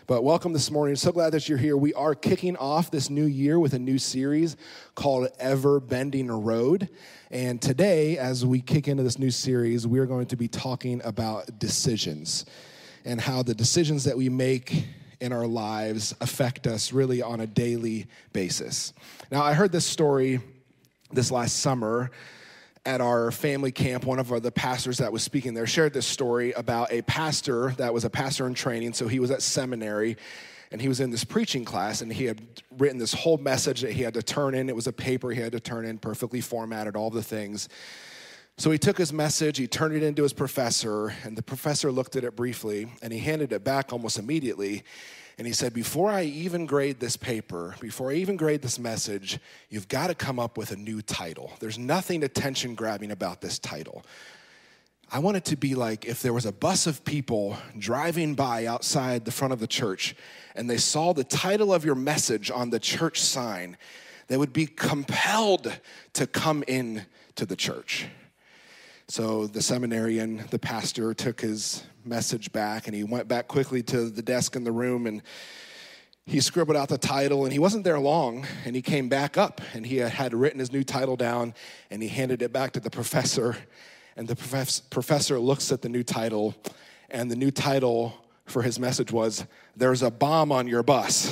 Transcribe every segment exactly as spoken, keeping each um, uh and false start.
But welcome this morning. So glad that you're here. We are kicking off this new year with a new series called Ever Bending a Road. And today, as we kick into this new series, we're going to be talking about decisions and how the decisions that we make in our lives affect us really on a daily basis. Now, I heard this story this last summer at our family camp. One of the pastors that was speaking there shared this story about a pastor that was a pastor in training. So he was at seminary, and he was in this preaching class, and he had written this whole message that he had to turn in. It was a paper he had to turn in, perfectly formatted, all the things. So he took his message, he turned it into his professor, and the professor looked at it briefly, and he handed it back almost immediately. And he said, before I even grade this paper, before I even grade this message, you've got to come up with a new title. There's nothing attention-grabbing about this title. I want it to be like if there was a bus of people driving by outside the front of the church and they saw the title of your message on the church sign, they would be compelled to come in to the church. So the seminarian, the pastor, took his message back, and he went back quickly to the desk in the room, and he scribbled out the title, and he wasn't there long, and he came back up, and he had written his new title down, and he handed it back to the professor, and the prof- professor looks at the new title, and the new title for his message was, "There's a bomb on your bus."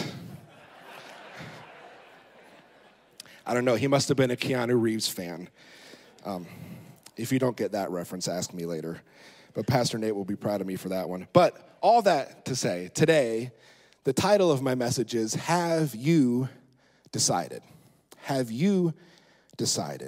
I don't know, he must have been a Keanu Reeves fan. Um, If you don't get that reference, ask me later. But Pastor Nate will be proud of me for that one. But all that to say, today, the title of my message is, Have You Decided? Have you decided?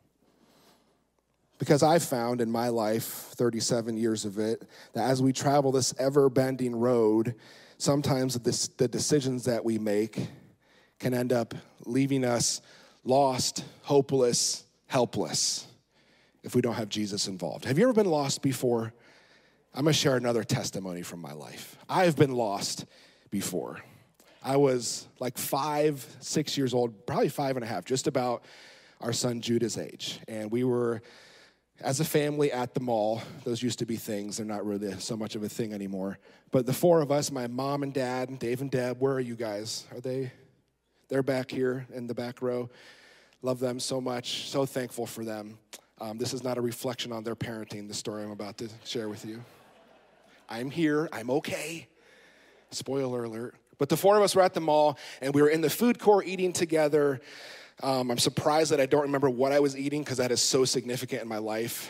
Because I've found in my life, thirty-seven years of it, that as we travel this ever-bending road, sometimes this, the decisions that we make can end up leaving us lost, hopeless, helpless, if we don't have Jesus involved. Have you ever been lost before? I'm going to share another testimony from my life. I have been lost before. I was like five, six years old, probably five and a half, just about our son Judah's age. And we were, as a family, at the mall. Those used to be things. They're not really so much of a thing anymore. But the four of us, my mom and dad, Dave and Deb, where are you guys? Are they? They're back here in the back row. Love them so much. So thankful for them. Um, this is not a reflection on their parenting, the story I'm about to share with you. I'm here. I'm okay. Spoiler alert. But the four of us were at the mall, and we were in the food court eating together. Um, I'm surprised that I don't remember what I was eating because that is so significant in my life.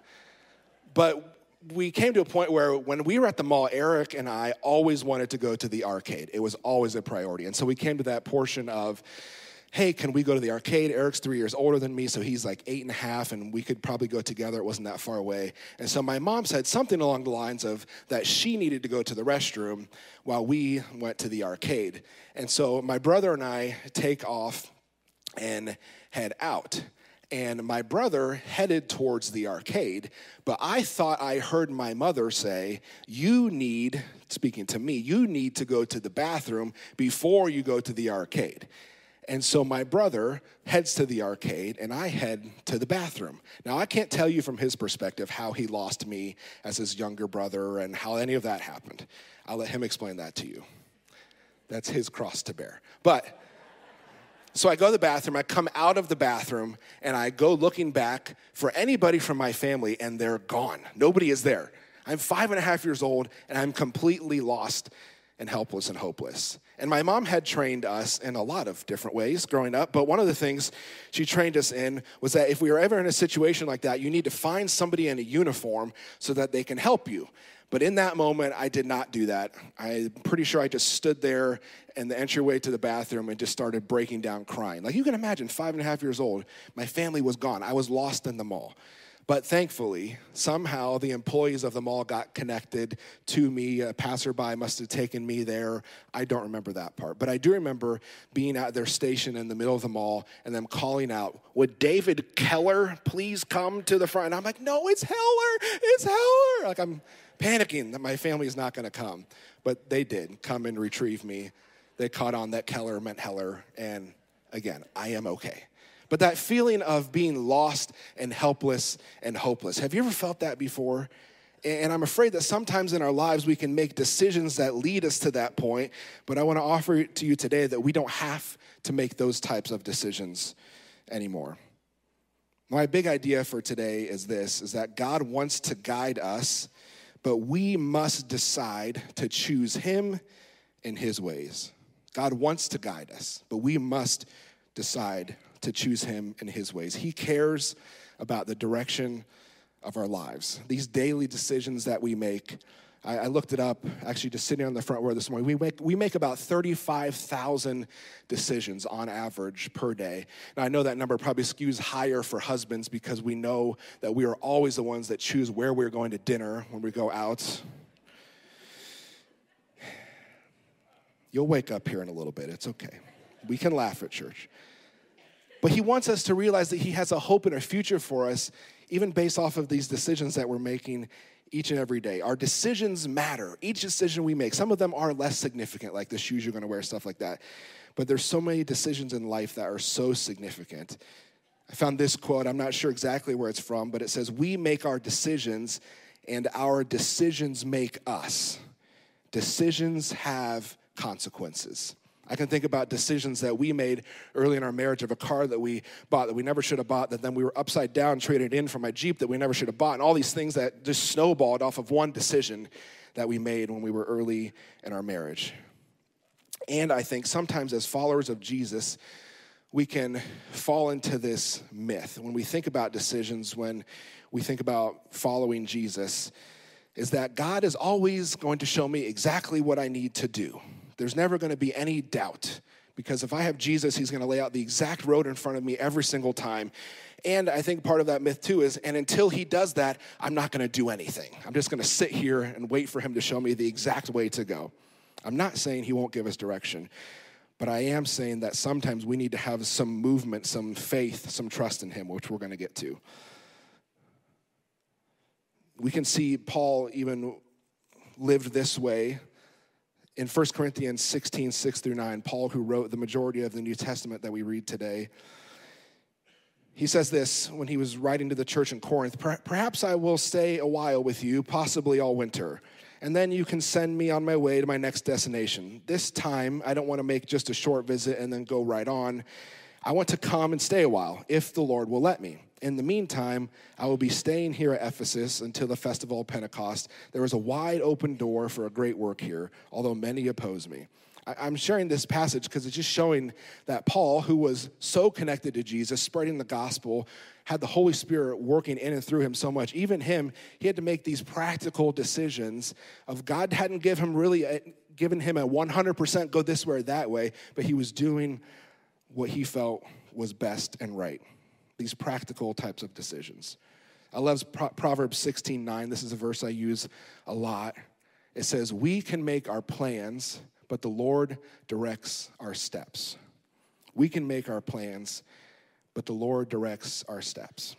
But we came to a point where when we were at the mall, Eric and I always wanted to go to the arcade. It was always a priority. And so we came to that portion of, hey, can we go to the arcade? Eric's three years older than me, so he's like eight and a half, and we could probably go together. It wasn't that far away. And so my mom said something along the lines of that she needed to go to the restroom while we went to the arcade. And so my brother and I take off and head out. And my brother headed towards the arcade, but I thought I heard my mother say, you need, speaking to me, you need to go to the bathroom before you go to the arcade. And so my brother heads to the arcade, and I head to the bathroom. Now, I can't tell you from his perspective how he lost me as his younger brother and how any of that happened. I'll let him explain that to you. That's his cross to bear. But, so I go to the bathroom, I come out of the bathroom, and I go looking back for anybody from my family, and they're gone. Nobody is there. I'm five and a half years old, and I'm completely lost and helpless and hopeless. And my mom had trained us in a lot of different ways growing up, but one of the things she trained us in was that if we were ever in a situation like that, you need to find somebody in a uniform so that they can help you. But in that moment, I did not do that. I'm pretty sure I just stood there in the entryway to the bathroom and just started breaking down crying. Like you can imagine, five and a half years old, my family was gone. I was lost in the mall. But thankfully, somehow the employees of the mall got connected to me. A passerby must have taken me there. I don't remember that part. But I do remember being at their station in the middle of the mall and them calling out, would David Keller please come to the front? And I'm like, no, it's Heller. It's Heller. Like I'm panicking that my family is not going to come. But they did come and retrieve me. They caught on that Keller meant Heller. And again, I am okay. But that feeling of being lost and helpless and hopeless, have you ever felt that before? And I'm afraid that sometimes in our lives we can make decisions that lead us to that point, but I want to offer to you today that we don't have to make those types of decisions anymore. My big idea for today is this, is that God wants to guide us, but we must decide to choose him and his ways. God wants to guide us, but we must decide to choose him and his ways. He cares about the direction of our lives. These daily decisions that we make, I, I looked it up, actually just sitting on the front row this morning. We make, we make about thirty-five thousand decisions on average per day. Now, I know that number probably skews higher for husbands because we know that we are always the ones that choose where we're going to dinner when we go out. You'll wake up here in a little bit. It's okay. We can laugh at church. But he wants us to realize that he has a hope and a future for us, even based off of these decisions that we're making each and every day. Our decisions matter. Each decision we make, some of them are less significant, like the shoes you're going to wear, stuff like that. But there's so many decisions in life that are so significant. I found this quote. I'm not sure exactly where it's from, but it says, "We make our decisions, and our decisions make us. Decisions have consequences." I can think about decisions that we made early in our marriage of a car that we bought that we never should have bought, that then we were upside down traded in for my Jeep that we never should have bought, and all these things that just snowballed off of one decision that we made when we were early in our marriage. And I think sometimes as followers of Jesus, we can fall into this myth. When we think about decisions, when we think about following Jesus, is that God is always going to show me exactly what I need to do. There's never going to be any doubt, because if I have Jesus, he's going to lay out the exact road in front of me every single time. And I think part of that myth too is, and until he does that, I'm not going to do anything. I'm just going to sit here and wait for him to show me the exact way to go. I'm not saying he won't give us direction, but I am saying that sometimes we need to have some movement, some faith, some trust in him, which we're going to get to. We can see Paul even lived this way. In First Corinthians sixteen, six through nine, Paul, who wrote the majority of the New Testament that we read today, he says this when he was writing to the church in Corinth: "Perhaps I will stay a while with you, possibly all winter, and then you can send me on my way to my next destination. This time, I don't want to make just a short visit and then go right on. I want to come and stay a while, if the Lord will let me. In the meantime, I will be staying here at Ephesus until the festival of Pentecost. There is a wide open door for a great work here, although many oppose me." I'm sharing this passage because it's just showing that Paul, who was so connected to Jesus, spreading the gospel, had the Holy Spirit working in and through him so much. Even him, he had to make these practical decisions of God hadn't give him really a, given him a one hundred percent go this way or that way, but he was doing what he felt was best and right. These practical types of decisions. I love Pro- Proverbs sixteen nine. This is a verse I use a lot. It says, "We can make our plans, but the Lord directs our steps." We can make our plans, but the Lord directs our steps.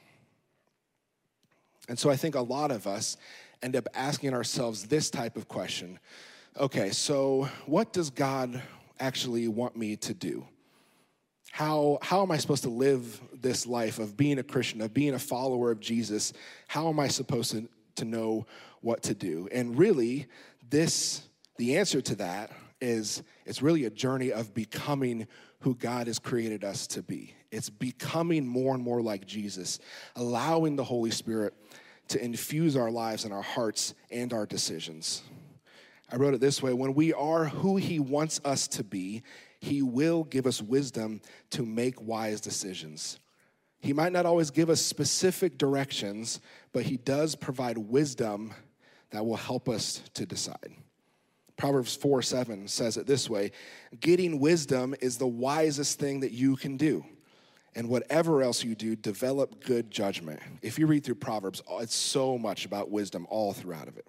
And so I think a lot of us end up asking ourselves this type of question. Okay, so what does God actually want me to do? How, how am I supposed to live this life of being a Christian, of being a follower of Jesus? How am I supposed to, to know what to do? And really, this, the answer to that is it's really a journey of becoming who God has created us to be. It's becoming more and more like Jesus, allowing the Holy Spirit to infuse our lives and our hearts and our decisions. I wrote it this way: when we are who he wants us to be, he will give us wisdom to make wise decisions. He might not always give us specific directions, but he does provide wisdom that will help us to decide. Proverbs four seven says it this way: "Getting wisdom is the wisest thing that you can do. And whatever else you do, develop good judgment." If you read through Proverbs, it's so much about wisdom all throughout of it.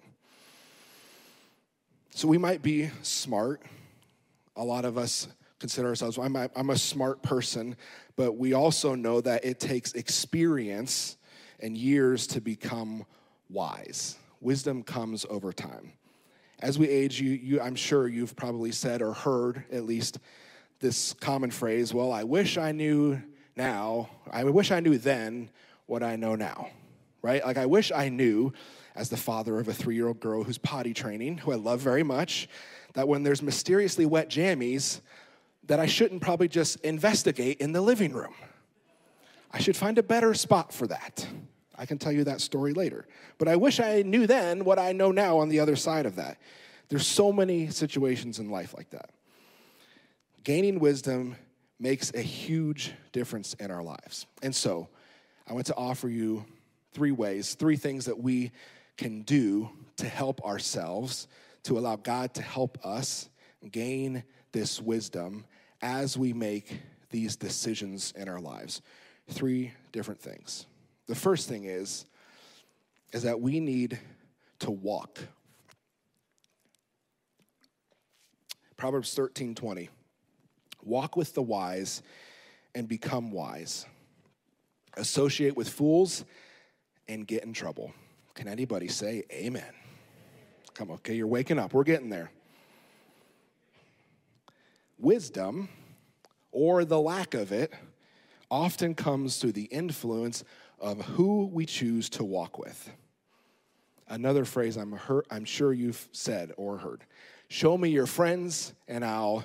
So we might be smart. A lot of us consider ourselves, I'm a, I'm a smart person, but we also know that it takes experience and years to become wise. Wisdom comes over time. As we age, you, you, I'm sure you've probably said or heard at least this common phrase, "Well, I wish I knew now, I wish I knew then what I know now," right? Like I wish I knew as the father of a three-year-old girl who's potty training, who I love very much, that when there's mysteriously wet jammies, that I shouldn't probably just investigate in the living room. I should find a better spot for that. I can tell you that story later. But I wish I knew then what I know now on the other side of that. There's so many situations in life like that. Gaining wisdom makes a huge difference in our lives. And so I want to offer you three ways, three things that we can do to help ourselves, to allow God to help us gain this wisdom as we make these decisions in our lives. Three different things. The first thing is, is that we need to walk. Proverbs thirteen twenty. Walk with the wise and become wise. Associate with fools and get in trouble. Can anybody say amen? Come on, okay, you're waking up. We're getting there. Wisdom, or the lack of it, often comes through the influence of who we choose to walk with. Another phrase I'm, heard, I'm sure you've said or heard. Show me your friends and I'll...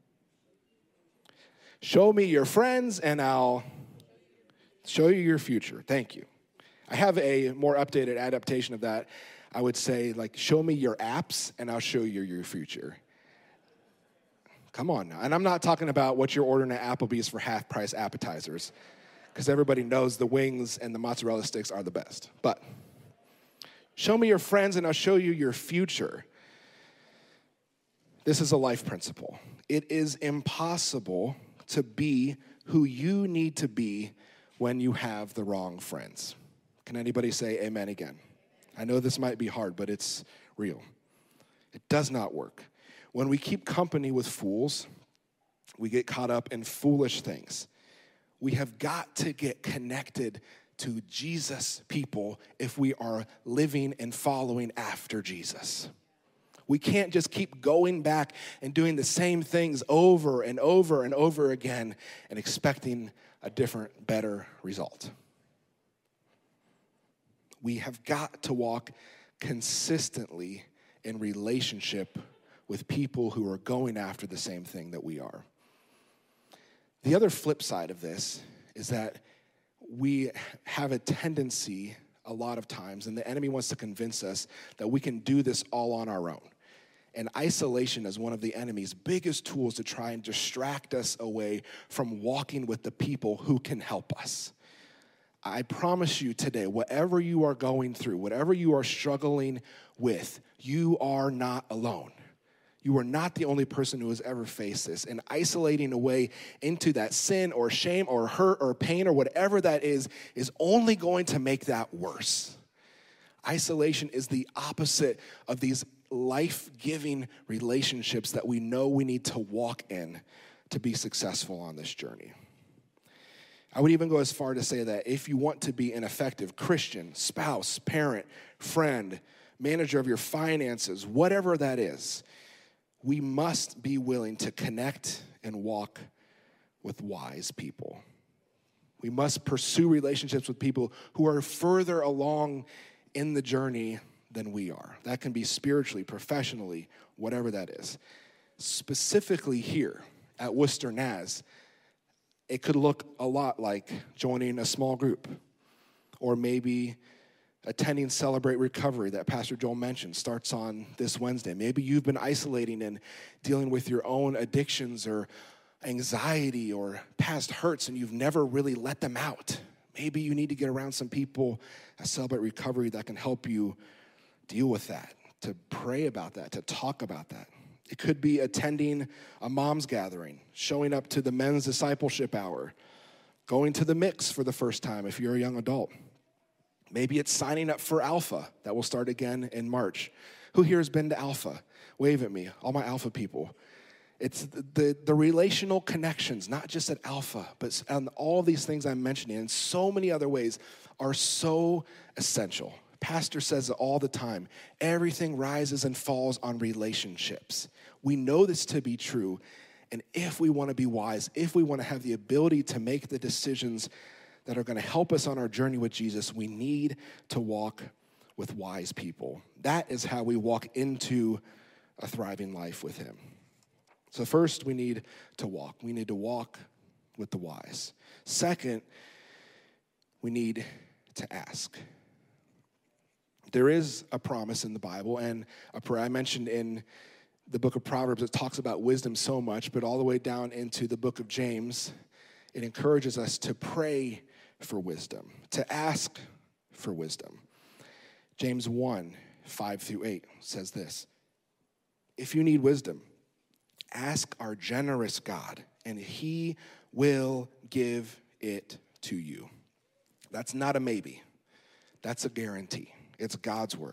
Show me your friends and I'll show you your future. Thank you. I have a more updated adaptation of that. I would say, like, show me your apps and I'll show you your future. Come on now. And I'm not talking about what you're ordering at Applebee's for half-price appetizers, because everybody knows the wings and the mozzarella sticks are the best. But show me your friends and I'll show you your future. This is a life principle. It is impossible to be who you need to be when you have the wrong friends. Can anybody say amen again? I know this might be hard, but it's real. It does not work. When we keep company with fools, we get caught up in foolish things. We have got to get connected to Jesus people if we are living and following after Jesus. We can't just keep going back and doing the same things over and over and over again and expecting a different, better result. We have got to walk consistently in relationship with people who are going after the same thing that we are. The other flip side of this is that we have a tendency a lot of times, and the enemy wants to convince us that we can do this all on our own. And isolation is one of the enemy's biggest tools to try and distract us away from walking with the people who can help us. I promise you today, whatever you are going through, whatever you are struggling with, you are not alone. You are not the only person who has ever faced this. And isolating away into that sin or shame or hurt or pain or whatever that is, is only going to make that worse. Isolation is the opposite of these life-giving relationships that we know we need to walk in to be successful on this journey. I would even go as far to say that if you want to be an effective Christian, spouse, parent, friend, manager of your finances, whatever that is, we must be willing to connect and walk with wise people. We must pursue relationships with people who are further along in the journey than we are. That can be spiritually, professionally, whatever that is. Specifically here at Worcester N A S, it could look a lot like joining a small group, or maybe attending Celebrate Recovery that Pastor Joel mentioned starts on this Wednesday. Maybe you've been isolating and dealing with your own addictions or anxiety or past hurts and you've never really let them out. Maybe you need to get around some people at Celebrate Recovery that can help you deal with that, to pray about that, to talk about that. It could be attending a mom's gathering, showing up to the men's discipleship hour, going to the mix for the first time if you're a young adult. Maybe it's signing up for Alpha that will start again in March. Who here has been to Alpha? Wave at me, all my Alpha people. It's the, the, the relational connections, not just at Alpha, but on all these things I'm mentioning and so many other ways are so essential. Pastor says it all the time. Everything rises and falls on relationships. We know this to be true. And if we want to be wise, if we want to have the ability to make the decisions that are going to help us on our journey with Jesus, we need to walk with wise people. That is how we walk into a thriving life with him. So first, we need to walk. We need to walk with the wise. Second, we need to ask. There is a promise in the Bible, and a prayer I mentioned in the book of Proverbs. It talks about wisdom so much, but all the way down into the book of James, it encourages us to pray for wisdom, to ask for wisdom. James one, five through eight says this: if you need wisdom, ask our generous God, and he will give it to you. That's not a maybe. That's a guarantee. It's God's word.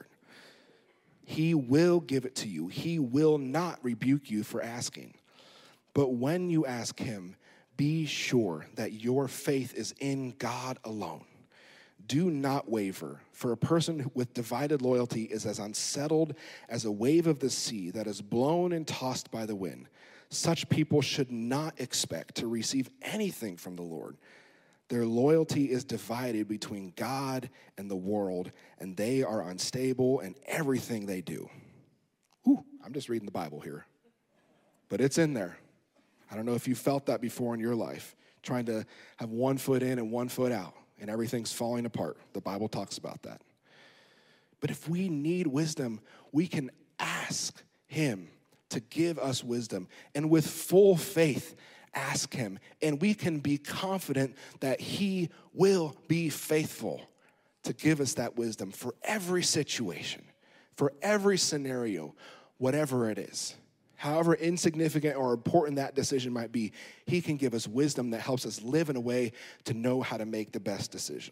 He will give it to you. He will not rebuke you for asking. But when you ask him, be sure that your faith is in God alone. Do not waver, for a person with divided loyalty is as unsettled as a wave of the sea that is blown and tossed by the wind. Such people should not expect to receive anything from the Lord. Their loyalty is divided between God and the world, and they are unstable in everything they do. Ooh, I'm just reading the Bible here, but it's in there. I don't know if you felt that before in your life, trying to have one foot in and one foot out, and everything's falling apart. The Bible talks about that. But if we need wisdom, we can ask him to give us wisdom, and with full faith, ask him, and we can be confident that he will be faithful to give us that wisdom for every situation, for every scenario, whatever it is. However insignificant or important that decision might be, he can give us wisdom that helps us live in a way to know how to make the best decision.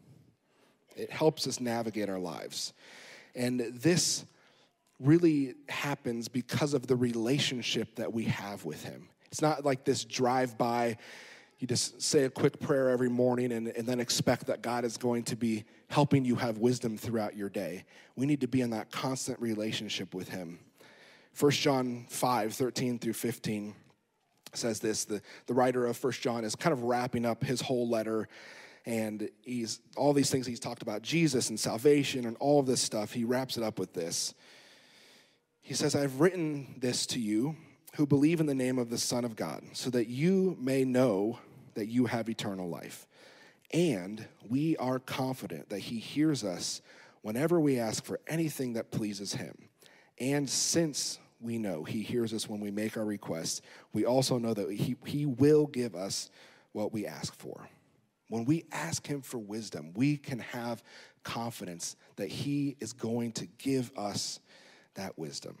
It helps us navigate our lives. And this really happens because of the relationship that we have with him. It's not like this drive-by, you just say a quick prayer every morning and, and then expect that God is going to be helping you have wisdom throughout your day. We need to be in that constant relationship with him. First John five, thirteen through fifteen says this. The, the writer of First John is kind of wrapping up his whole letter, and he's all these things he's talked about, Jesus and salvation and all of this stuff. He wraps it up with this. He says, I've written this to you who believe in the name of the Son of God, so that you may know that you have eternal life. And we are confident that he hears us whenever we ask for anything that pleases him. And since we know he hears us when we make our requests, we also know that he, he will give us what we ask for. When we ask him for wisdom, we can have confidence that he is going to give us that wisdom.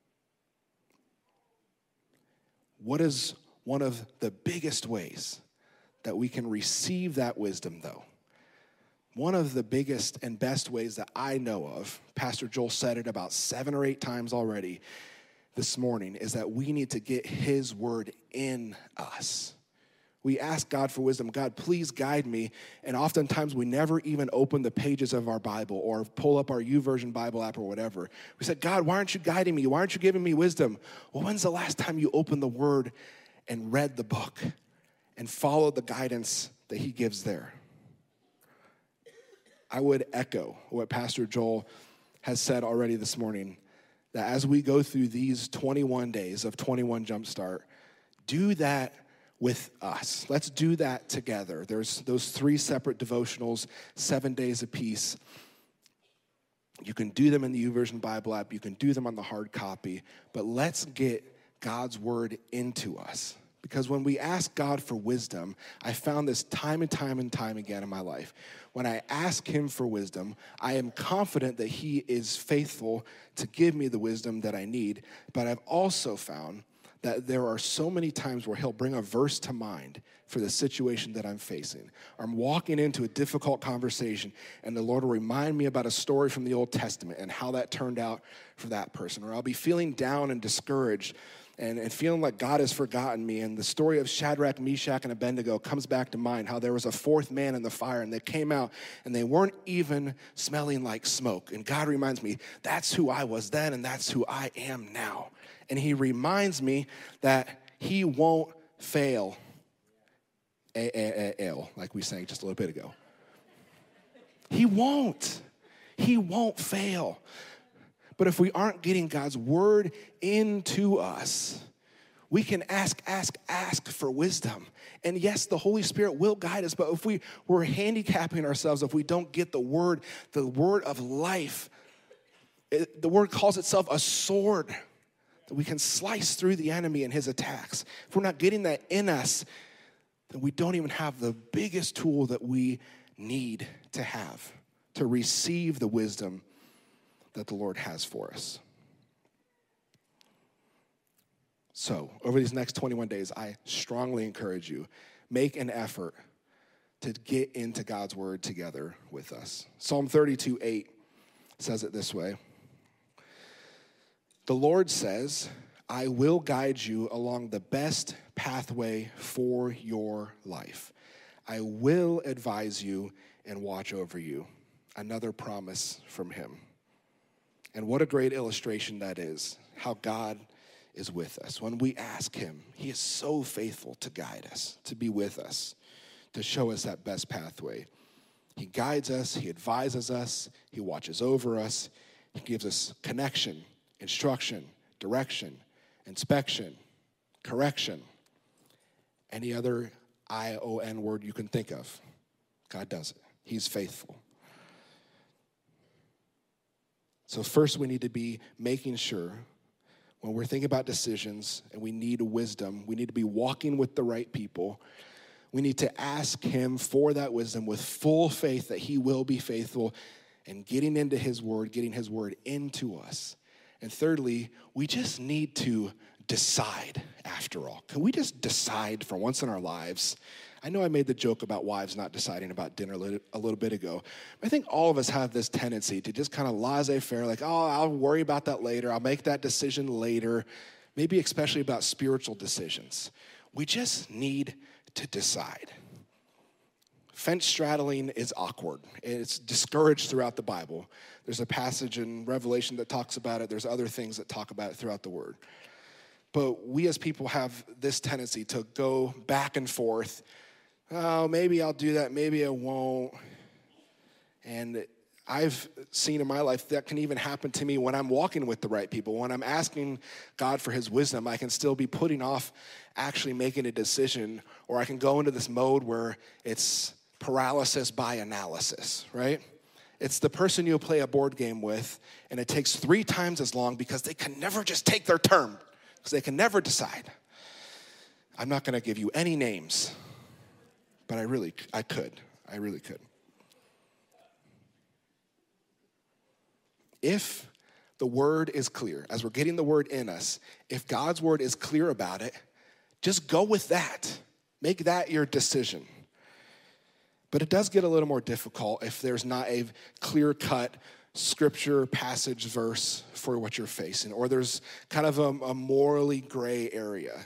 What is one of the biggest ways that we can receive that wisdom, though? One of the biggest and best ways that I know of, Pastor Joel said it about seven or eight times already this morning, is that we need to get his word in us. We ask God for wisdom. God, please guide me. And oftentimes we never even open the pages of our Bible or pull up our YouVersion Bible app or whatever. We said, God, why aren't you guiding me? Why aren't you giving me wisdom? Well, when's the last time you opened the word and read the book and followed the guidance that he gives there? I would echo what Pastor Joel has said already this morning, that as we go through these twenty-one days of twenty-one Jumpstart, do that with us. Let's do that together. There's those three separate devotionals, seven days apiece. You can do them in the YouVersion Bible app. You can do them on the hard copy. But let's get God's word into us. Because when we ask God for wisdom, I found this time and time and time again in my life. When I ask him for wisdom, I am confident that he is faithful to give me the wisdom that I need. But I've also found that there are so many times where he'll bring a verse to mind for the situation that I'm facing. Or I'm walking into a difficult conversation, and the Lord will remind me about a story from the Old Testament and how that turned out for that person. Or I'll be feeling down and discouraged and, and feeling like God has forgotten me, and the story of Shadrach, Meshach, and Abednego comes back to mind, how there was a fourth man in the fire, and they came out, and they weren't even smelling like smoke. And God reminds me, that's who I was then, and that's who I am now. And he reminds me that he won't fail. A, a, a, L, like we sang just a little bit ago. He won't. He won't fail. But if we aren't getting God's word into us, we can ask, ask, ask for wisdom. And yes, the Holy Spirit will guide us, but if we, we're handicapping ourselves, if we don't get the word, the word of life, it, the word calls itself a sword that we can slice through the enemy and his attacks. If we're not getting that in us, then we don't even have the biggest tool that we need to have to receive the wisdom that the Lord has for us. So, over these next twenty-one days, I strongly encourage you, make an effort to get into God's word together with us. Psalm thirty-two eight says it this way. The Lord says, I will guide you along the best pathway for your life. I will advise you and watch over you. Another promise from him. And what a great illustration that is, how God is with us. When we ask him, he is so faithful to guide us, to be with us, to show us that best pathway. He guides us, he advises us, he watches over us, he gives us connection, instruction, direction, inspection, correction, any other I O N word you can think of. God does it. He's faithful. So first we need to be making sure when we're thinking about decisions and we need wisdom, we need to be walking with the right people. We need to ask him for that wisdom with full faith that he will be faithful and getting into his word, getting his word into us. And thirdly, we just need to decide after all. Can we just decide for once in our lives? I know I made the joke about wives not deciding about dinner a little bit ago. But I think all of us have this tendency to just kind of laissez-faire, like, oh, I'll worry about that later. I'll make that decision later, maybe especially about spiritual decisions. We just need to decide. Fence straddling is awkward. It's discouraged throughout the Bible. There's a passage in Revelation that talks about it. There's other things that talk about it throughout the Word. But we as people have this tendency to go back and forth. Oh, maybe I'll do that, maybe I won't. And I've seen in my life that can even happen to me when I'm walking with the right people. When I'm asking God for his wisdom, I can still be putting off actually making a decision, or I can go into this mode where it's paralysis by analysis, right? It's the person you play a board game with, and it takes three times as long because they can never just take their turn, because they can never decide. I'm not going to give you any names, but I really, I could. I really could. If the word is clear, as we're getting the word in us, if God's word is clear about it, just go with that. Make that your decision. But it does get a little more difficult if there's not a clear-cut scripture passage verse for what you're facing, or there's kind of a, a morally gray area.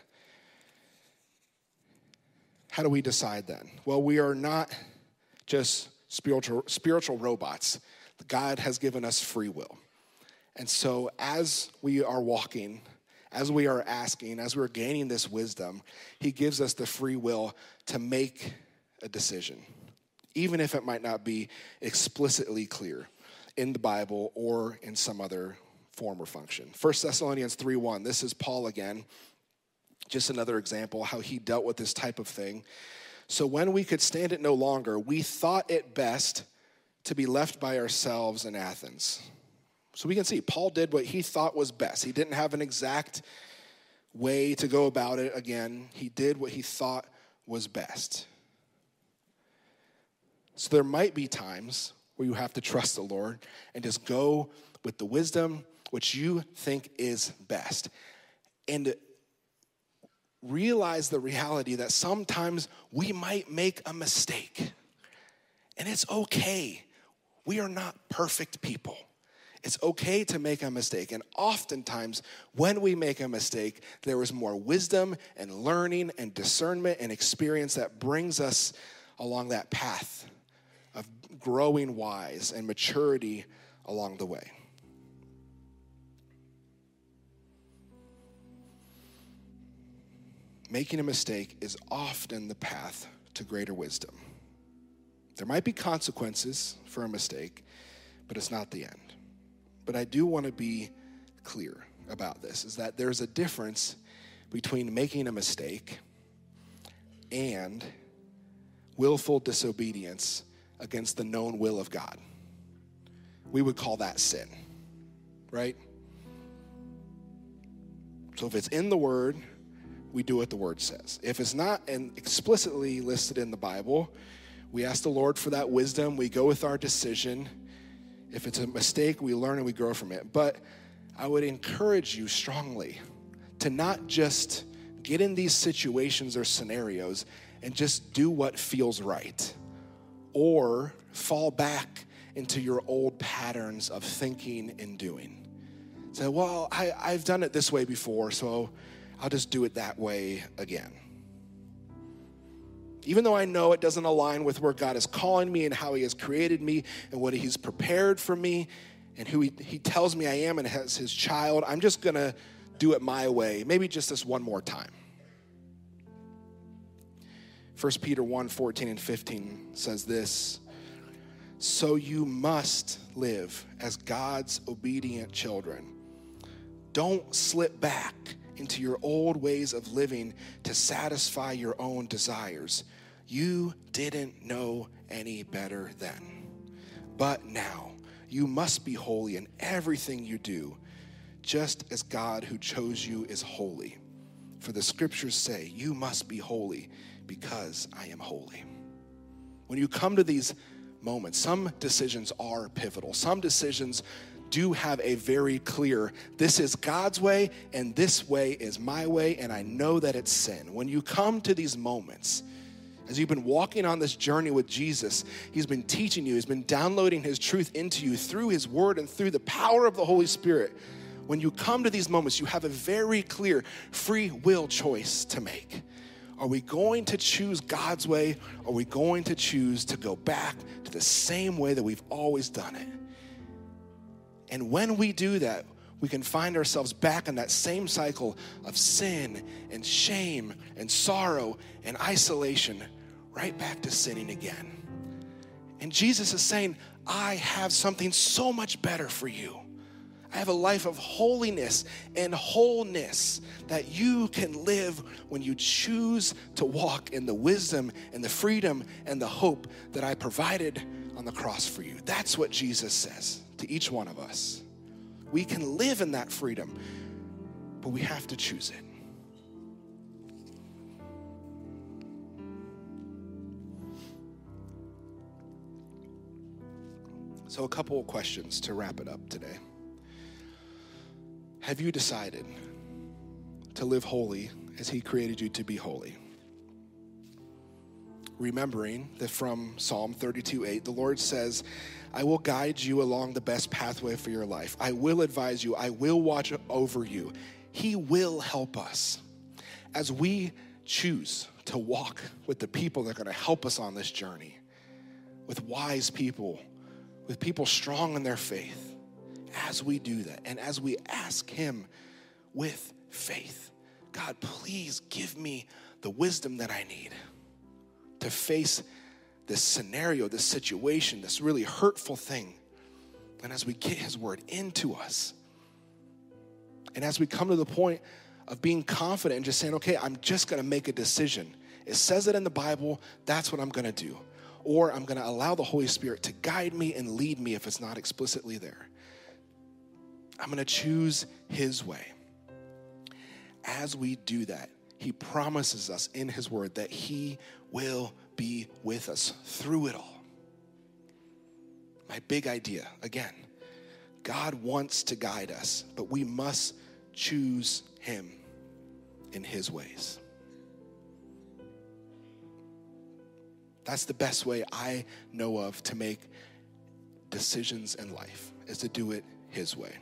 How do we decide then? Well, we are not just spiritual, spiritual robots. God has given us free will. And so as we are walking, as we are asking, as we're gaining this wisdom, he gives us the free will to make a decision, even if it might not be explicitly clear in the Bible or in some other form or function. First Thessalonians three one, this is Paul again, just another example how he dealt with this type of thing. So when we could stand it no longer, we thought it best to be left by ourselves in Athens. So we can see Paul did what he thought was best. He didn't have an exact way to go about it again. He did what he thought was best. So there might be times where you have to trust the Lord and just go with the wisdom which you think is best. And realize the reality that sometimes we might make a mistake. And it's okay. We are not perfect people. It's okay to make a mistake. And oftentimes, when we make a mistake, there is more wisdom and learning and discernment and experience that brings us along that path of growing wise and maturity along the way. Making a mistake is often the path to greater wisdom. There might be consequences for a mistake, but it's not the end. But I do want to be clear about this, is that there's a difference between making a mistake and willful disobedience against the known will of God. We would call that sin, right? So if it's in the Word, we do what the Word says. If it's not and explicitly listed in the Bible, we ask the Lord for that wisdom. We go with our decision. If it's a mistake, we learn and we grow from it. But I would encourage you strongly to not just get in these situations or scenarios and just do what feels right, or fall back into your old patterns of thinking and doing. Say, well, I, I've done it this way before, so I'll just do it that way again. Even though I know it doesn't align with where God is calling me and how he has created me and what he's prepared for me and who he, he tells me I am and as his child, I'm just going to do it my way, maybe just this one more time. First Peter one, fourteen and fifteen says this, so you must live as God's obedient children. Don't slip back into your old ways of living to satisfy your own desires. You didn't know any better then. But now you must be holy in everything you do, just as God who chose you is holy. For the scriptures say, you must be holy because I am holy. When you come to these moments, some decisions are pivotal. Some decisions do have a very clear, this is God's way and this way is my way, and I know that it's sin. When you come to these moments, as you've been walking on this journey with Jesus, he's been teaching you, he's been downloading his truth into you through his word and through the power of the Holy Spirit. When you come to these moments, you have a very clear free will choice to make. Are we going to choose God's way? Or are we going to choose to go back to the same way that we've always done it? And when we do that, we can find ourselves back in that same cycle of sin and shame and sorrow and isolation, right back to sinning again. And Jesus is saying, I have something so much better for you. I have a life of holiness and wholeness that you can live when you choose to walk in the wisdom and the freedom and the hope that I provided on the cross for you. That's what Jesus says to each one of us. We can live in that freedom, but we have to choose it. So a couple of questions to wrap it up today. Have you decided to live holy as he created you to be holy? Remembering that from Psalm thirty-two eight, the Lord says, I will guide you along the best pathway for your life. I will advise you. I will watch over you. He will help us. As we choose to walk with the people that are going to help us on this journey, with wise people, with people strong in their faith, as we do that, and as we ask him with faith, God, please give me the wisdom that I need to face this scenario, this situation, this really hurtful thing. And as we get his word into us, and as we come to the point of being confident and just saying, okay, I'm just going to make a decision. It says it in the Bible, that's what I'm going to do. Or I'm going to allow the Holy Spirit to guide me and lead me if it's not explicitly there. I'm going to choose his way. As we do that, he promises us in his word that he will be with us through it all. My big idea, again, God wants to guide us, but we must choose him in his ways. That's the best way I know of to make decisions in life, is to do it his way.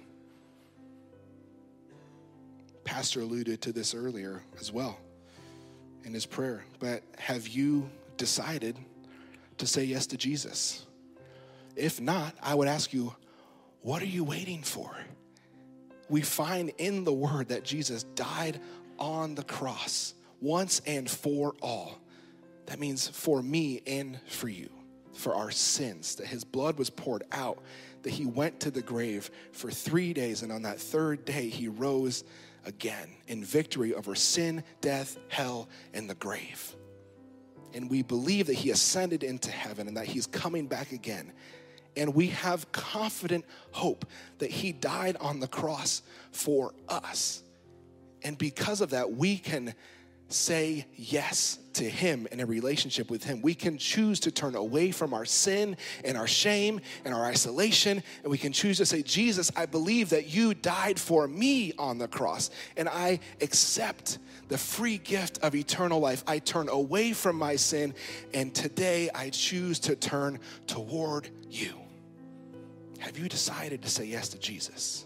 Pastor alluded to this earlier as well in his prayer, but have you decided to say yes to Jesus? If not, I would ask you, what are you waiting for? We find in the word that Jesus died on the cross once and for all. That means for me and for you, for our sins, that his blood was poured out that he went to the grave for three days, and on that third day, he rose again in victory over sin, death, hell, and the grave. And we believe that he ascended into heaven and that he's coming back again. And we have confident hope that he died on the cross for us. And because of that, we can say yes to him in a relationship with him. We can choose to turn away from our sin and our shame and our isolation, and we can choose to say, Jesus, I believe that you died for me on the cross, and I accept the free gift of eternal life. I turn away from my sin, and today I choose to turn toward you. Have you decided to say yes to Jesus?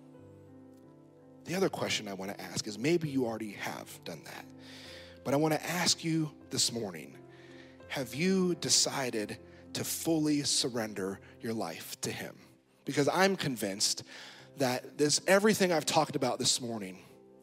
The other question I want to ask is, maybe you already have done that, but I want to ask you this morning, have you decided to fully surrender your life to him? Because I'm convinced that this everything I've talked about this morning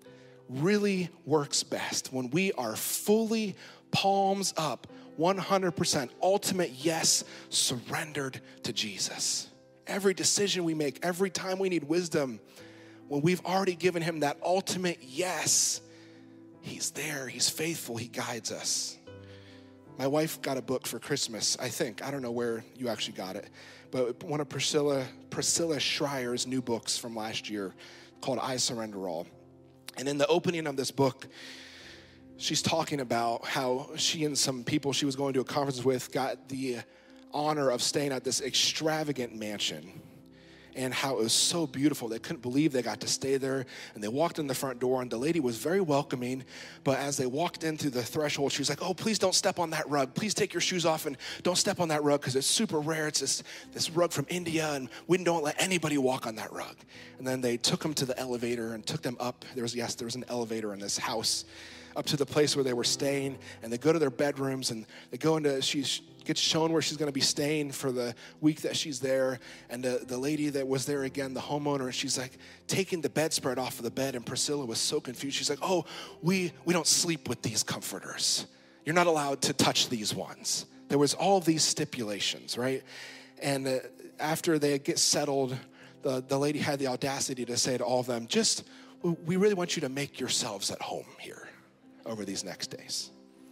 really works best when we are fully palms up, one hundred percent ultimate yes, surrendered to Jesus. Every decision we make, every time we need wisdom, when we've already given him that ultimate yes, he's there, he's faithful, he guides us. My wife got a book for Christmas, I think. I don't know where you actually got it, but one of Priscilla, Priscilla Schreier's new books from last year called I Surrender All. And in the opening of this book, she's talking about how she and some people she was going to a conference with got the honor of staying at this extravagant mansion, and how it was so beautiful. They couldn't believe they got to stay there. And they walked in the front door, and the lady was very welcoming. But as they walked in through the threshold, she was like, oh, please don't step on that rug. Please take your shoes off and don't step on that rug because it's super rare. It's this, this rug from India, and we don't let anybody walk on that rug. And then they took them to the elevator and took them up. There was, yes, there was an elevator in this house up to the place where they were staying. And they go to their bedrooms, and they go into, she's, gets shown where she's going to be staying for the week that she's there. And the, the lady that was there again, the homeowner, she's like taking the bedspread off of the bed, and Priscilla was so confused. She's like, oh, we, we don't sleep with these comforters. You're not allowed to touch these ones. There was all these stipulations, right? And uh, after they get settled, the, the lady had the audacity to say to all of them, just, we really want you to make yourselves at home here over these next days.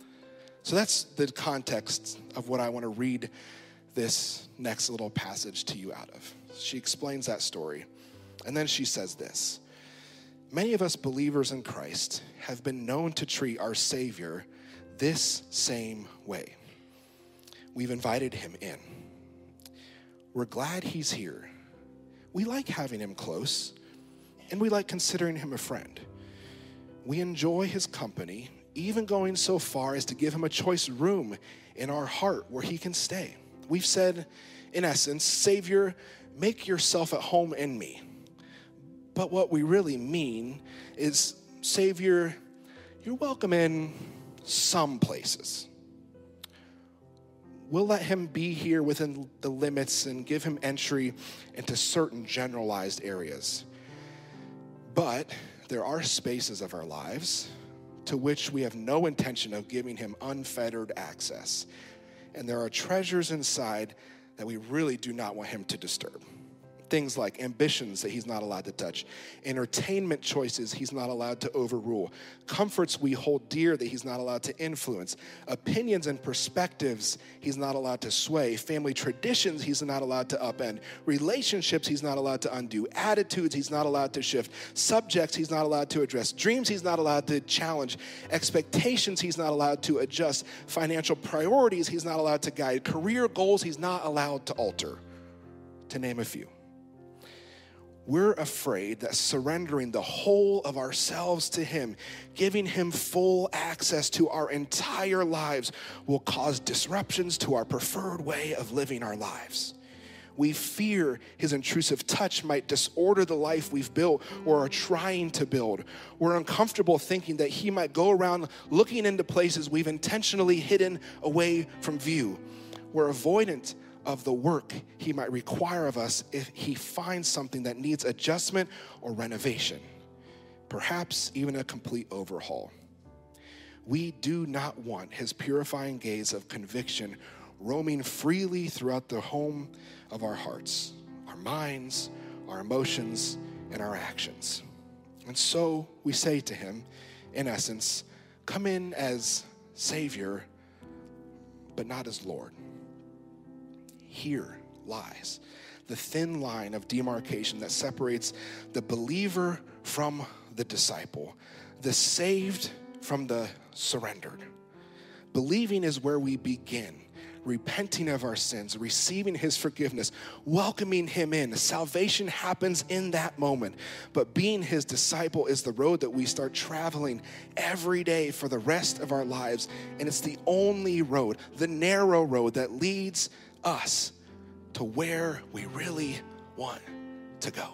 So that's the context of what I want to read this next little passage to you out of. She explains that story. And then she says this: many of us believers in Christ have been known to treat our Savior this same way. We've invited him in. We're glad he's here. We like having him close, and we like considering him a friend. We enjoy his company, even going so far as to give him a choice room in our heart where he can stay. We've said, in essence, Savior, make yourself at home in me. But what we really mean is, Savior, you're welcome in some places. We'll let him be here within the limits and give him entry into certain generalized areas. But there are spaces of our lives to which we have no intention of giving him unfettered access. And there are treasures inside that we really do not want him to disturb. Things like ambitions that he's not allowed to touch, entertainment choices he's not allowed to overrule, comforts we hold dear that he's not allowed to influence, opinions and perspectives he's not allowed to sway, family traditions he's not allowed to upend, relationships he's not allowed to undo, attitudes he's not allowed to shift, subjects he's not allowed to address, dreams he's not allowed to challenge, expectations he's not allowed to adjust, financial priorities he's not allowed to guide, career goals he's not allowed to alter, to name a few. We're afraid that surrendering the whole of ourselves to him, giving him full access to our entire lives, will cause disruptions to our preferred way of living our lives. We fear his intrusive touch might disorder the life we've built or are trying to build. We're uncomfortable thinking that he might go around looking into places we've intentionally hidden away from view. We're avoidant of the work he might require of us if he finds something that needs adjustment or renovation, perhaps even a complete overhaul. We do not want his purifying gaze of conviction roaming freely throughout the home of our hearts, our minds, our emotions, and our actions. And so we say to him, in essence, come in as Savior, but not as Lord. Here lies the thin line of demarcation that separates the believer from the disciple, the saved from the surrendered. Believing is where we begin, repenting of our sins, receiving his forgiveness, welcoming him in. Salvation happens in that moment. But being his disciple is the road that we start traveling every day for the rest of our lives. And it's the only road, the narrow road that leads us to where we really want to go.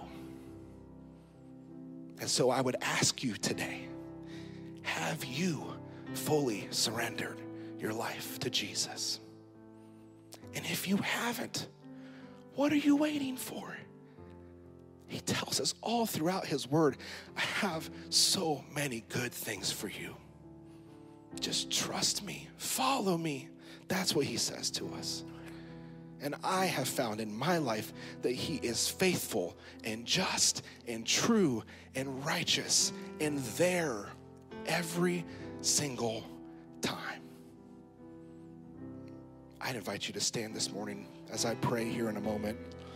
And so I would ask you today, have you fully surrendered your life to Jesus? And if you haven't, what are you waiting for? He tells us all throughout his word, I have so many good things for you. Just trust me, follow me. That's what he says to us. And I have found in my life that he is faithful and just and true and righteous and there every single time. I'd invite you to stand this morning as I pray here in a moment.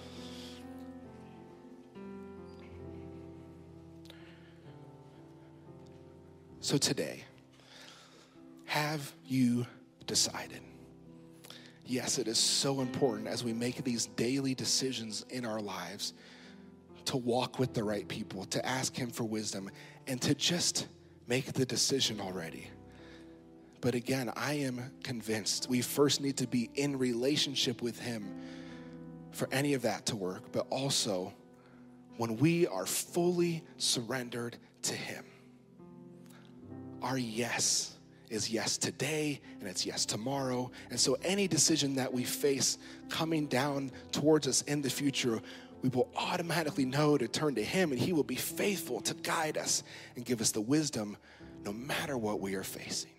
So today, have you decided? Yes, it is so important as we make these daily decisions in our lives to walk with the right people, to ask him for wisdom, and to just make the decision already. But again, I am convinced we first need to be in relationship with him for any of that to work, but also when we are fully surrendered to him, our yes is yes today, and it's yes tomorrow. And so any decision that we face coming down towards us in the future, we will automatically know to turn to him, and he will be faithful to guide us and give us the wisdom no matter what we are facing.